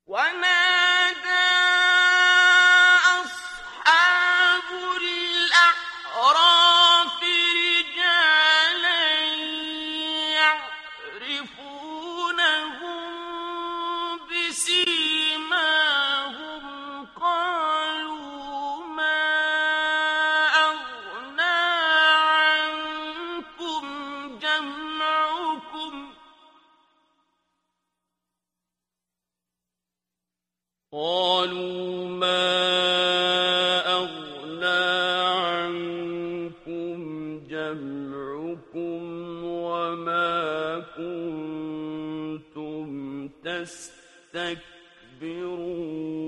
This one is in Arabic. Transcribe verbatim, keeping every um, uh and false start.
ونادى أصحاب الأعراف رجالا يعرفونهم بسيماهم قالوا ما أغنى عنكم جمعكم قالوا ما أغنى عنكم جمعكم وما كنتم تستكبرون